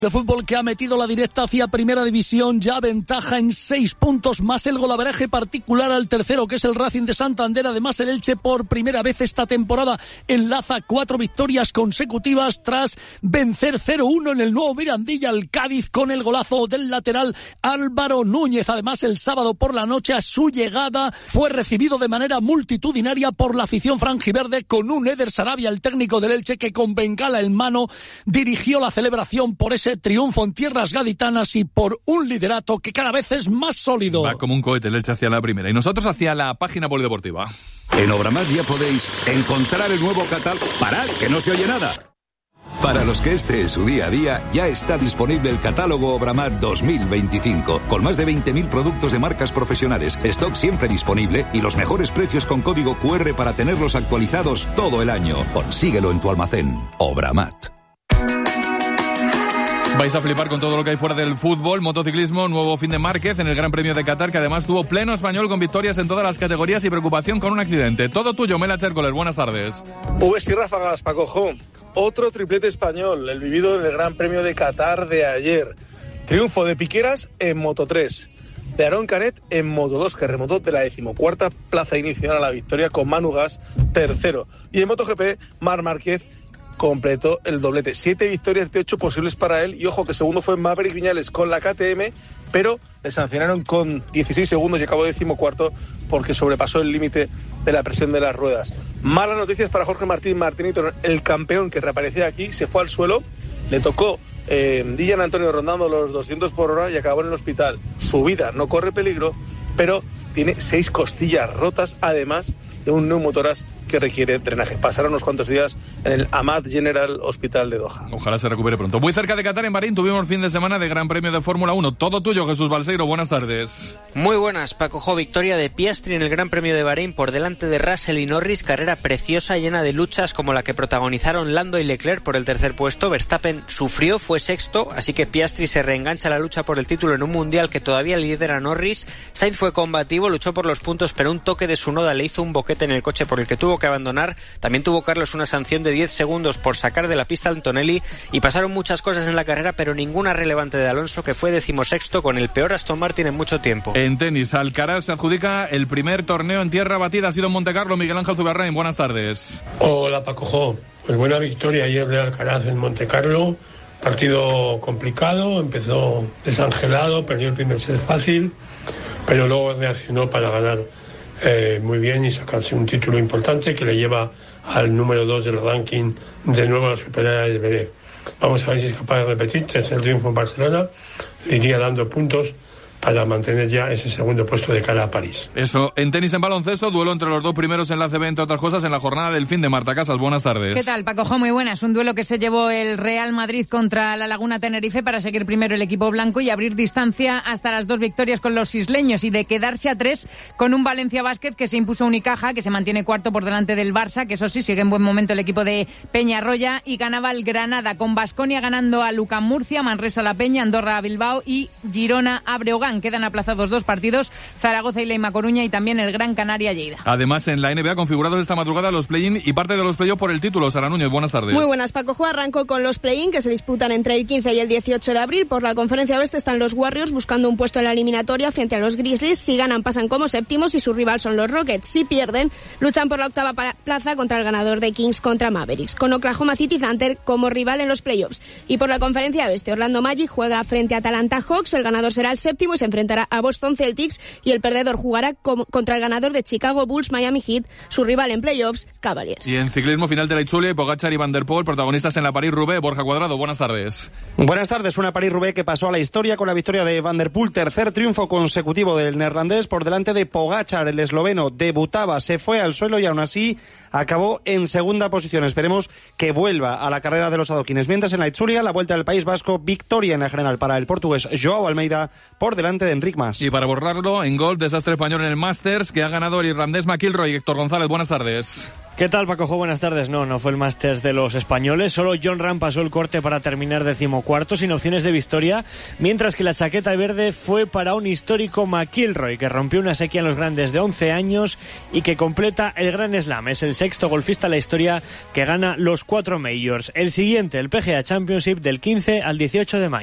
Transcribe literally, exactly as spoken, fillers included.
De fútbol que ha metido la directa hacia Primera División, ya ventaja en seis puntos más el golaveraje particular al tercero, que es el Racing de Santander. Además, el Elche por primera vez esta temporada enlaza cuatro victorias consecutivas tras vencer cero uno en el nuevo Mirandilla al Cádiz con el golazo del lateral Álvaro Núñez. Además, el sábado por la noche a su llegada fue recibido de manera multitudinaria por la afición franjiverde con un Eder Sarabia, el técnico del Elche, que con bengala en mano dirigió la celebración por ese triunfo en tierras gaditanas y por un liderato que cada vez es más sólido. Va como un cohete el Elche hacia la primera y nosotros hacia la página polideportiva. En Obramat ya podéis encontrar el nuevo catálogo. ¡Parad, que no se oye nada! Para los que este es su día a día, ya está disponible el catálogo Obramat dos mil veinticinco, con más de veinte mil productos de marcas profesionales, stock siempre disponible y los mejores precios con código cu erre para tenerlos actualizados todo el año. Consíguelo en tu almacén. Obramat. Vais a flipar con todo lo que hay fuera del fútbol. Motociclismo, nuevo fin de Márquez en el Gran Premio de Qatar, que además tuvo pleno español con victorias en todas las categorías y preocupación con un accidente. Todo tuyo, Mela Chércoles, buenas tardes. Ubes y ráfagas, Paco Jo. Otro triplete español, el vivido en el Gran Premio de Qatar de ayer. Triunfo de Piqueras en Moto tres, de Aarón Canet en Moto dos, que remontó de la decimocuarta plaza inicial a la victoria con Manu Gas tercero. Y en MotoGP, Marc Márquez completó el doblete. Siete victorias de ocho posibles para él. Y ojo que segundo fue Maverick Viñales con la K T M, pero le sancionaron con dieciséis segundos y acabó decimocuarto porque sobrepasó el límite de la presión de las ruedas. Malas noticias para Jorge Martín Martinito, el campeón que reaparecía aquí, se fue al suelo, le tocó eh, Dillan Antonio rondando los doscientos por hora y acabó en el hospital. Su vida no corre peligro, pero tiene seis costillas rotas, además de un neumotórax que requiere drenaje. Pasará unos cuantos días en el Ahmad General Hospital de Doha. Ojalá se recupere pronto. Muy cerca de Qatar, en Bahrein, tuvimos fin de semana de Gran Premio de Fórmula uno. Todo tuyo, Jesús Balseiro. Buenas tardes. Muy buenas, Paco Jo. Victoria de Piastri en el Gran Premio de Bahrein por delante de Russell y Norris. Carrera preciosa, llena de luchas como la que protagonizaron Lando y Leclerc por el tercer puesto. Verstappen sufrió, fue sexto, así que Piastri se reengancha a la lucha por el título en un mundial que todavía lidera Norris. Sainz fue combativo, luchó por los puntos, pero un toque de Tsunoda le hizo un boquete en el coche por el que tuvo que abandonar. También tuvo Carlos una sanción de diez segundos por sacar de la pista a Antonelli, y pasaron muchas cosas en la carrera, pero ninguna relevante de Alonso, que fue decimosexto con el peor Aston Martin en mucho tiempo. En tenis, Alcaraz se adjudica el primer torneo en tierra batida. Ha sido en Montecarlo. Miguel Ángel Zuberrain, buenas tardes. Hola, Paco Jo. Pues buena victoria ayer de Alcaraz en Montecarlo. Partido complicado, empezó desangelado, perdió el primer set fácil, pero luego reaccionó para ganar eh, muy bien y sacarse un título importante que le lleva al número dos del ranking de nuevo a la superar de Zverev. Vamos a ver si es capaz de repetir tercer triunfo en Barcelona, le iría dando puntos para mantener ya ese segundo puesto de cara a París. Eso, en tenis, en baloncesto, duelo entre los dos primeros en la A C B, entre otras cosas, en la jornada del fin de Marta Casas. Buenas tardes. ¿Qué tal, Paco Jo? Muy buenas. Un duelo que se llevó el Real Madrid contra la Laguna Tenerife para seguir primero el equipo blanco y abrir distancia hasta las dos victorias con los isleños, y de quedarse a tres con un Valencia Basket que se impuso a Unicaja, que se mantiene cuarto por delante del Barça, que eso sí, sigue en buen momento el equipo de Peñarroya, y ganaba el Granada, con Baskonia ganando a Lucan Murcia, Manresa La Peña, Andorra a Bilbao y Girona a Breogán. Quedan aplazados dos partidos, Zaragoza y Leima Coruña, y también el Gran Canaria Lleida. Además, en la N B A configurados esta madrugada los play-in y parte de los play-off por el título. Sara Núñez, buenas tardes. Muy buenas, Paco Jo. Arrancó con los play-in que se disputan entre el quince y el dieciocho de abril. Por la conferencia oeste están los Warriors buscando un puesto en la eliminatoria frente a los Grizzlies. Si ganan, pasan como séptimos y su rival son los Rockets. Si pierden, luchan por la octava plaza contra el ganador de Kings contra Mavericks, con Oklahoma City Thunder como rival en los playoffs. Y por la conferencia oeste, Orlando Magic juega frente a Atlanta Hawks. El ganador será el séptimo y se enfrentará a Boston Celtics, y el perdedor jugará com- contra el ganador de Chicago Bulls Miami Heat, su rival en playoffs, Cavaliers. Y en ciclismo, final de la Itzulia, Pogačar y Van der Poel, protagonistas en la París-Roubaix. Borja Cuadrado, buenas tardes. Buenas tardes. Una París-Roubaix que pasó a la historia con la victoria de Van der Poel, tercer triunfo consecutivo del neerlandés por delante de Pogačar. El esloveno debutaba, se fue al suelo y aún así acabó en segunda posición. Esperemos que vuelva a la carrera de los adoquines. Mientras en la Itzulia, la Vuelta del País Vasco, victoria en la general para el portugués Joao Almeida por delante de Enric Mas. Y para borrarlo, en golf, desastre español en el Masters, que ha ganado el irlandés McIlroy. Héctor González, buenas tardes. ¿Qué tal, Pacojo? Buenas tardes. No, no fue el Masters de los españoles. Solo Jon Rahm pasó el corte para terminar decimocuarto, sin opciones de victoria, mientras que la chaqueta verde fue para un histórico McIlroy, que rompió una sequía en los grandes de once años y que completa el Grand Slam. Es el sexto golfista en la historia que gana los cuatro majors. El siguiente, el P G A Championship, del quince al dieciocho de mayo.